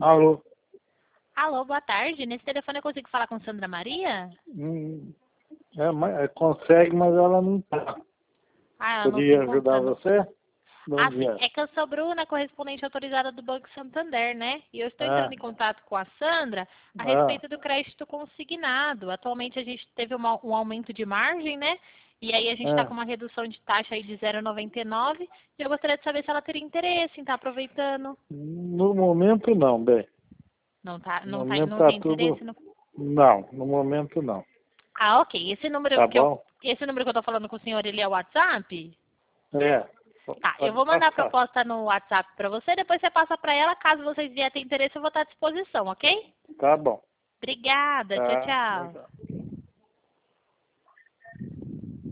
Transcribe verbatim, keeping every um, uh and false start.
Alô? Alô, boa tarde. Nesse telefone eu consigo falar com Sandra Maria? Hum, é, mas- é, consegue, mas ela não está. Ah, ela não se Podia ajudar encontra. você? Bom Ah, sim. dia. É que eu sou Bruna, correspondente autorizada do Banco Santander, né? E eu estou Ah, entrando em contato com a Sandra a ah, respeito do crédito consignado. Atualmente a gente teve uma- um aumento de margem, né? E aí a gente está ah. com uma redução de taxa aí de zero vírgula noventa e nove. E eu gostaria de saber se ela teria interesse em estar aproveitando. No momento não, bem. Não tá, No não tá, momento não tá tem tudo... interesse no... Não, no momento não. Ah, ok. Esse número Tá que eu, bom? esse número que eu tô falando com o senhor, ele é o WhatsApp? É. Tá, eu Pode vou mandar a passar. proposta no WhatsApp para você, depois você passa para ela. Caso vocês vierem ter interesse, eu vou estar à disposição, ok? Tá bom. Obrigada, tchau, Tá, tchau. legal.